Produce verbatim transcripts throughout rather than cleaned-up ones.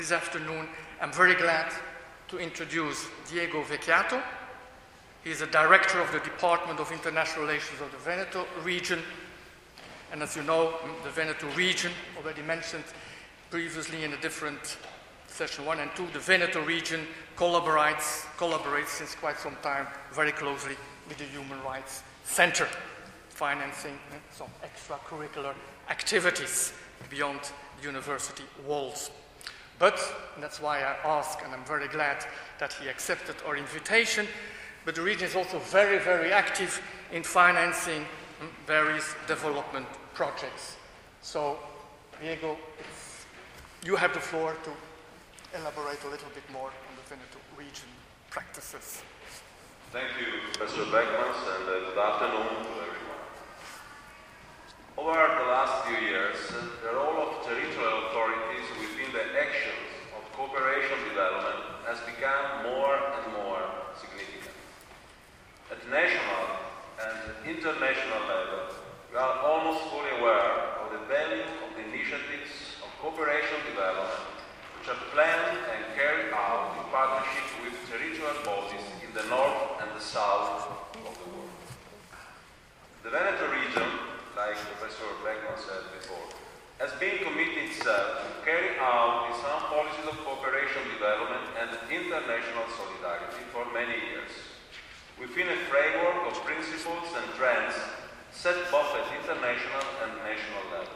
This afternoon, I'm very glad to introduce Diego Vecchiato. He is a director of the Department of International Relations of the Veneto region. And as you know, the Veneto region, already mentioned previously in a different session one and two, the Veneto region collaborates, collaborates since quite some time very closely with the Human Rights Center, financing uh, some extracurricular activities beyond the university walls. But, and that's why I ask, and I'm very glad that he accepted our invitation, but the region is also very, very active in financing mm, various development projects. So, Diego, it's, you have the floor to elaborate a little bit more on the Veneto region practices. Thank you, Professor Beckmans, and uh, good afternoon to everyone. Over the last few years, uh, the role of territorial authorities within the actions of cooperation development has become more and more significant. At national and international level, we are almost fully aware of the value of the initiatives of cooperation development which are planned and carried out in partnership with territorial bodies in the north and the south of the world. The Veneto region, like Professor Beckman said before, has been committed itself to carry out its own policies of cooperation development and international solidarity for many years, within a framework of principles and trends set both at international and national level.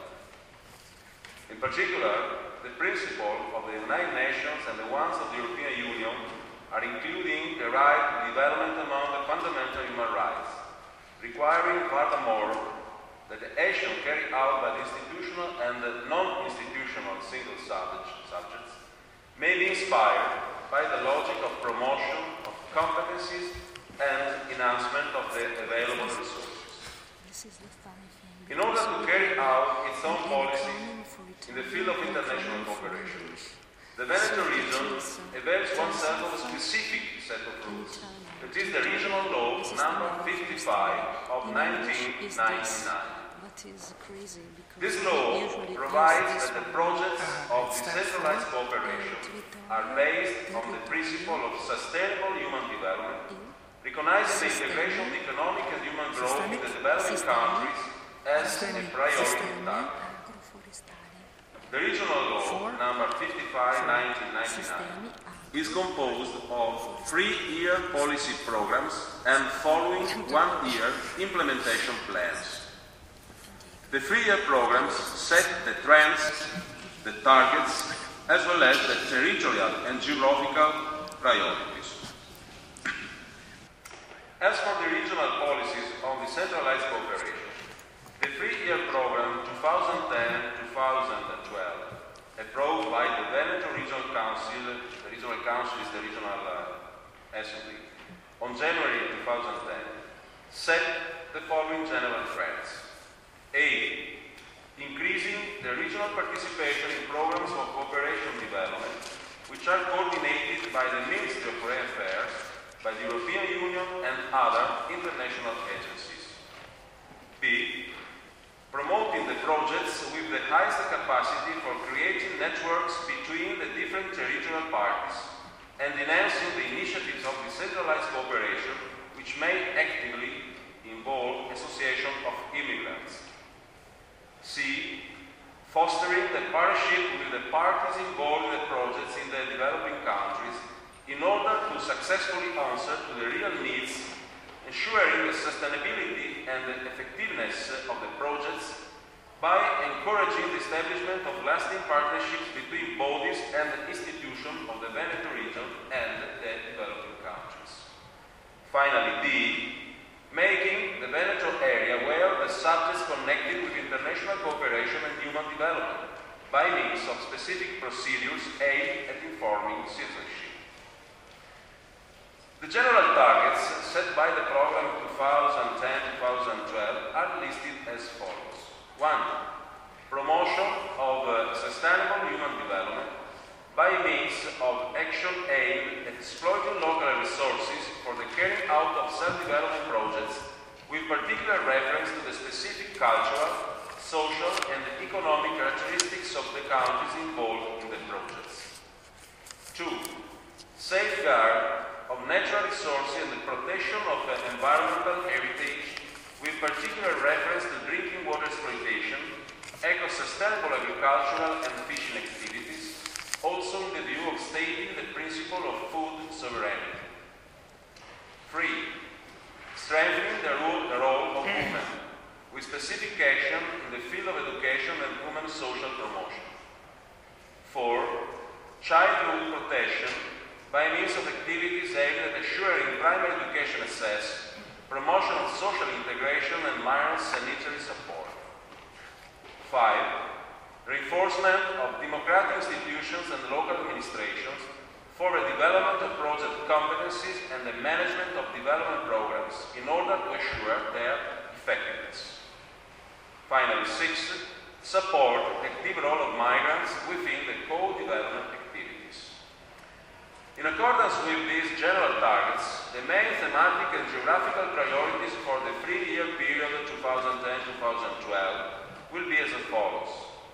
In particular, the principle of the United Nations and the ones of the European Union are including the right to development among the fundamental human rights, requiring furthermore that the action carried out by the institutional and the non-institutional single subject, subjects may be inspired by the logic of promotion of competencies and enhancement of the available resources. In order to carry out its own policy in the field of international cooperation, the Veneto region avails oneself of a specific set of rules. It is the Regional Law number fifty-five of nineteen ninety-nine. This law provides that the projects of decentralized cooperation are based on the principle of sustainable human development, recognizing the integration of economic and human growth in the developing countries as a priority target. The Regional Law number fifty-five nineteen ninety-nine is composed of three-year policy programs and following one-year implementation plans. The three-year programs set the trends, the targets, as well as the territorial and geographical priorities. As for the regional policies on decentralized cooperation, the three-year program twenty ten to twenty twelve, approved by the Veneto Regional Council, the Regional Council is the regional uh, assembly, on January twenty ten, set the following general trends. A. Increasing the regional participation in programs of cooperation development, which are coordinated by the Ministry of Foreign Affairs, by the European Union and other international agencies. B. Promoting the projects with the highest capacity for creating networks between the different territorial parties and enhancing the initiatives of decentralized cooperation, which may actively involve association of immigrants. C. Fostering the partnership with the parties involved in the projects in the developing countries in order to successfully answer to the real needs, ensuring the sustainability and the effectiveness of the projects by encouraging the establishment of lasting partnerships between bodies and the institutions of the Veneto region and the developing countries. Finally, D. Making the Veneto area aware of the subjects connected with international cooperation and human development by means of specific procedures aimed at informing citizenship. The general targets set by the program twenty ten to twenty twelve are listed as follows. One. Promotion of uh, sustainable human development by means of action aimed at exploiting local resources for the carrying out of self-development projects with particular reference to the specific cultural, social and economic characteristics of the countries involved in the projects. Two, safeguard of natural resources and the protection of uh, environmental heritage, with particular reference to drinking water exploitation, eco-sustainable agricultural and fishing activities, also in the view of stating the principle of food sovereignty. Three, strengthening the role, the role of women, with specific action in the field of education and women's social promotion. Four, childhood protection by means of activities aimed at assuring primary education access, promotion of social integration, and migrant sanitary support. Five, reinforcement of democratic institutions and local administrations for the development of project competencies and the management of development programs in order to assure their effectiveness. Finally, six, support the active role of migrants within the co-development activities. In accordance with these general targets, the main thematic and geographical priorities for the three-year period two thousand ten to two thousand twelve will be as follows.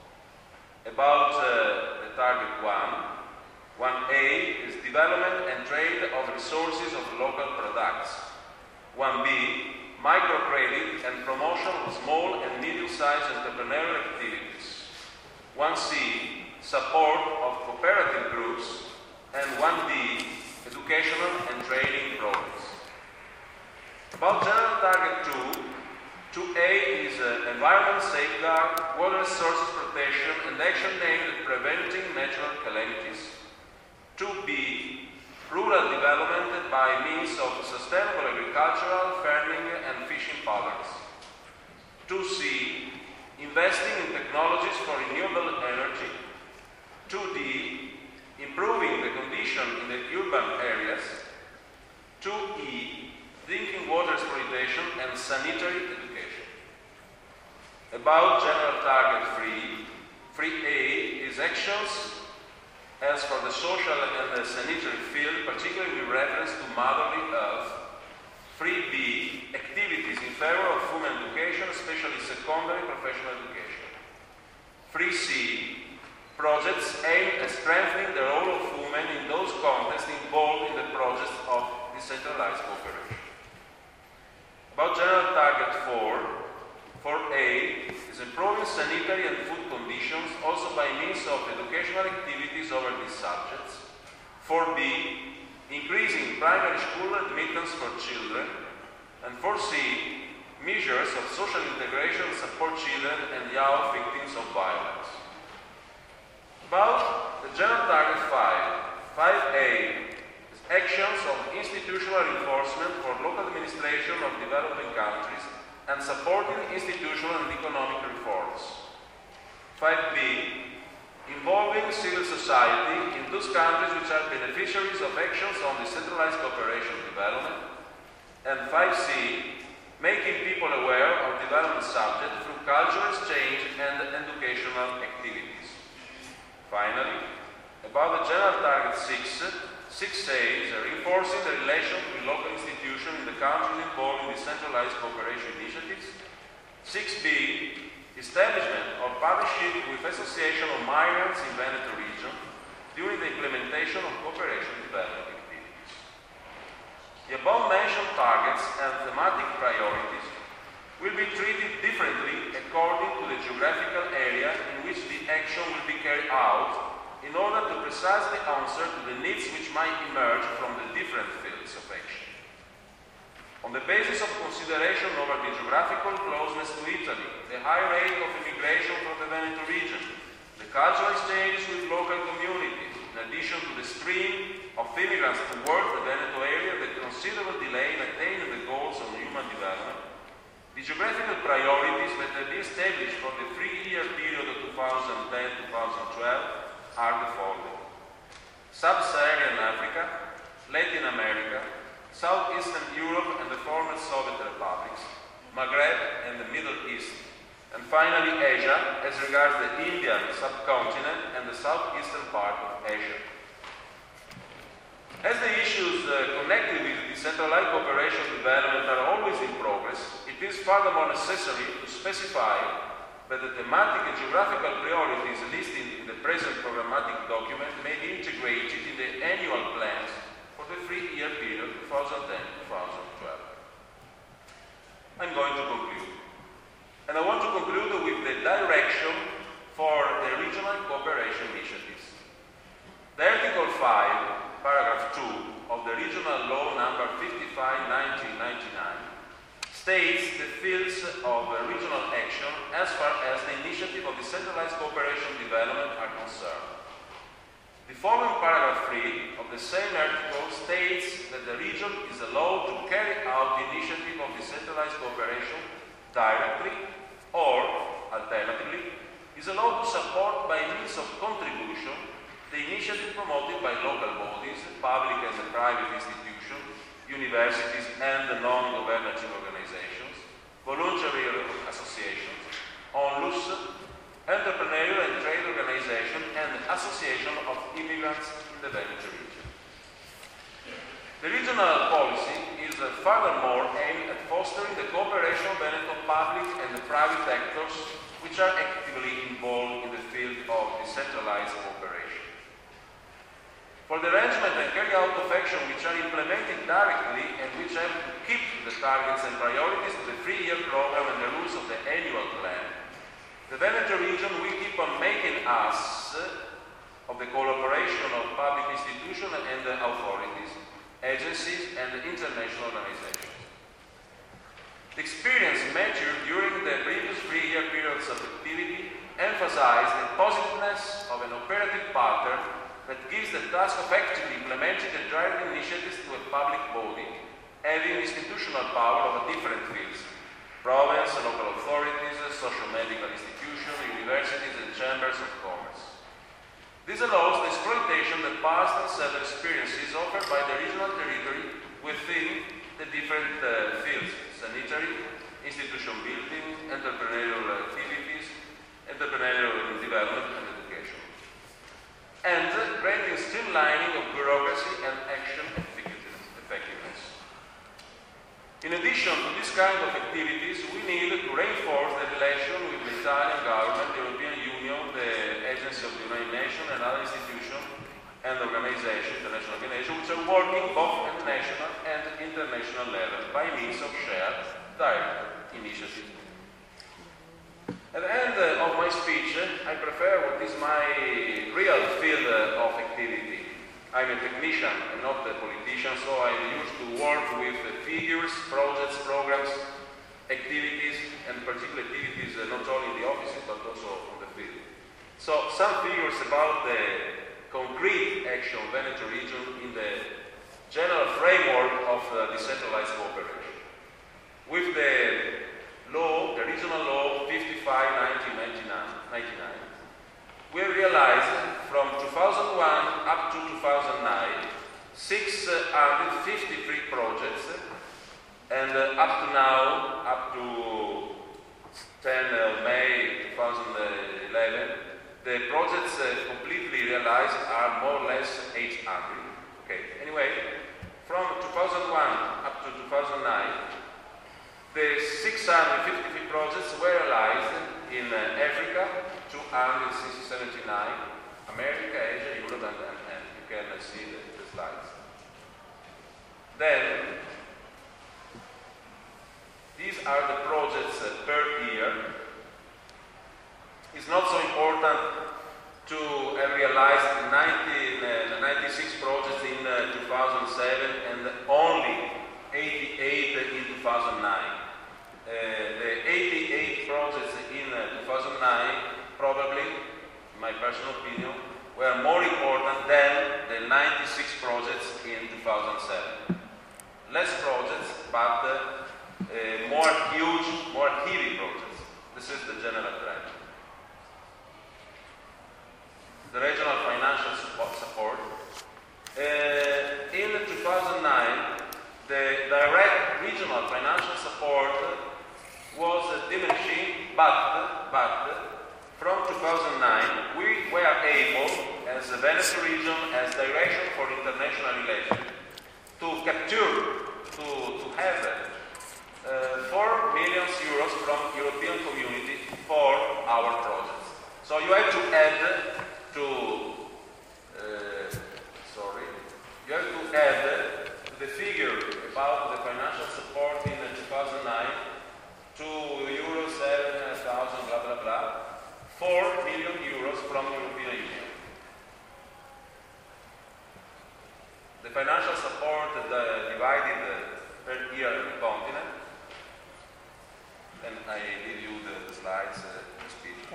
About uh, the target one, one A is development and trade of resources of local products. one B, microcredit and promotion of small and medium-sized entrepreneurial activities. one C, support of cooperative groups. And one D, educational and training programs. About general target two, two A is uh, environment safeguard, water resources protection, and action aimed at preventing natural calamities. two B, rural development by means of sustainable agricultural, farming, and fishing patterns. two C, investing in technologies for renewable energy. two D, improving the condition in the urban areas. two E, drinking water exploitation and sanitary education. About general target three, three A is actions as for the social and the sanitary field, particularly with reference to motherly health. three B, activities in favor of women education, especially secondary professional education. three C, projects aimed at strengthening the role of women in those contexts involved in the process of decentralized cooperation. About general target four, four A is improving sanitary and food conditions also by means of educational activities over these subjects. four B, increasing primary school admittance for children. And four C, measures of social integration to support children and young victims of violence. About the general target five, five A is actions of institutional reinforcement for local administration of developing countries and supporting institutional and economic reforms. five B, involving civil society in those countries which are beneficiaries of actions on decentralized cooperation and development. And five C, making people aware of development subjects through cultural exchange and educational activities. Finally, about the general target six, six A is reinforcing the relation with local institutions in the countries involved in decentralized cooperation initiatives. six B, establishment of partnership with Association of Migrants in Veneto region during the implementation of cooperation development activities. The above-mentioned targets and thematic priorities will be treated differently according to the geographical area in which the action will be carried out in order to precisely answer to the needs which might emerge from the different fields of action. On the basis of consideration over the geographical closeness to Italy, the high rate of immigration from the Veneto region, the cultural exchanges with local communities, in addition to the stream of immigrants towards the Veneto area, the considerable delay in attaining the goals of human development, the geographical priorities that have been established for the three-year period of two thousand ten to two thousand twelve are the following. Sub-Saharan Africa, Latin America, Southeastern Europe and the former Soviet republics, Maghreb and the Middle East, and finally Asia as regards the Indian subcontinent and the southeastern part of Asia. As the issues uh, connected with decentralized cooperation development are always in progress, it is furthermore necessary to specify that the thematic and geographical priorities listed in the present programmatic document may be integrated in the states the fields of uh, regional action as far as the initiative of decentralized cooperation development are concerned. The following paragraph three of the same article states that the region is allowed to carry out the initiative of decentralized cooperation directly or, alternatively, is allowed to support by means of contribution the initiative promoted by local bodies, public and private institutions, universities and non-governative organizations, voluntary associations, onlus, entrepreneurial and trade organizations, and association of immigrants in the Veneto region. The regional policy is uh, furthermore aimed at fostering the cooperation of Veneto public and the private actors which are actively involved in the field of decentralized cooperation. For the arrangement and carry out of action which are implemented directly and which have to keep the targets and priorities of the three-year program and the rules of the annual plan, the Veneto region will keep on making us uh, of the collaboration of public institutions and the authorities, agencies and international organizations. The experience matured during the previous three-year periods of activity emphasized the positiveness of an operative pattern that gives the task of actively implementing the driving initiatives to a public body, having institutional power over different fields, province, local authorities, social-medical institutions, universities and chambers of commerce. This allows the exploitation of the past and set experiences offered by the regional territory within the different uh, fields: sanitary, institution building, entrepreneurial activities, entrepreneurial development and education, and uh, granting streamlining of bureaucracy and action effectiveness. In addition to this kind of activities, we need to reinforce the relation with the Italian government, the European Union, the Agency of the United Nations and other institutions and organizations, international organizations, which are working both at national and international level by means of shared direct initiatives. At the end uh, of my speech, uh, I prefer what is my real field uh, of activity. I'm a technician and not a politician, so I'm used to work with uh, figures, projects, programs, activities, and particular activities uh, not only in the offices but also on the field. So some figures about the concrete action of Veneto region in the general framework of uh, decentralized cooperation. With the law, the regional law fifty-five nineteen ninety-nine, we realized from two thousand one up to two thousand nine six hundred fifty-three projects, and uh, up to now, up to tenth of May two thousand eleven, the projects uh, completely realized are more or less eight hundred. Okay. Anyway, from two thousand one up to two thousand nine, the six hundred fifty-three projects were realized in uh, Africa, two hundred seventy-nine, America, Asia, Europe, and, and, and you can uh, see the, the slides. Then, these are the projects uh, per year. It's not so important to have realized ninety, uh, ninety-six projects in uh, two thousand seven and only eighty-eight in two thousand nine. Uh, the eighty-eight projects in uh, two thousand nine probably, in my personal opinion, were more important than the ninety-six projects in two thousand seven. Less projects, but uh, uh, more huge, more heavy projects. This is the general trend. The regional financial support. Uh, in two thousand nine, the direct regional financial support was uh, diminishing, but, but from two thousand nine, we were able, as the Veneto region, as Direction for International Relations, to capture, to, to have uh, four million euros from European Community for our projects. So you have to add to, uh, sorry, you have to add to the figure about the financial support in two thousand nine to euro seven thousand, blah, blah, blah, four million euros from the European Union. The financial support uh, divided uh, per year in the continent and I leave you the, the slides, uh, the speech. Okay.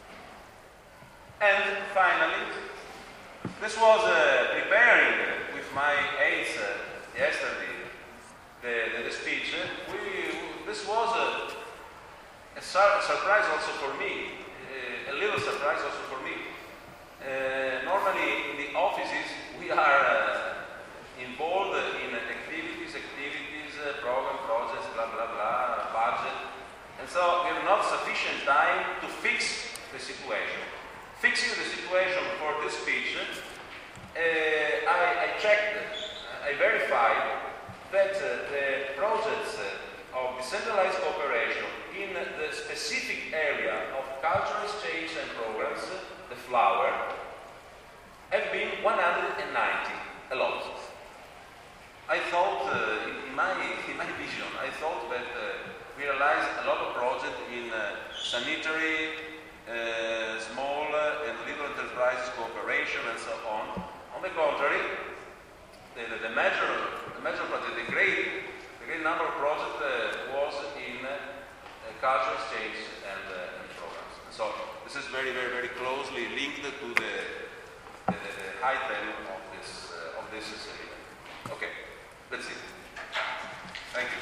And finally, this was uh, preparing with my aides uh, yesterday the, the, the speech. We, this was a, a, sur a surprise also for me, uh, a little surprise also for me. Uh, normally in the offices we are uh, involved in activities, activities, uh, program, projects, blah blah blah, budget, and so we have not sufficient time to fix the situation. Fixing the situation for this speech, uh, I, I checked, I verified that uh, the projects uh, of decentralized cooperation in the specific area of cultural exchange and programs, the flower, have been one hundred ninety, a lot. I thought, uh, in, my, in my vision, I thought that uh, we realized a lot of projects in uh, sanitary, uh, small uh, and little enterprises cooperation and so on. On the contrary, the, the, the major, the major project, the great, the great number of projects uh, was in uh, cultural exchange and, uh, and programs. So this is very, very, very closely linked to the, the, the item of this uh, of this event. Okay, that's it. Thank you.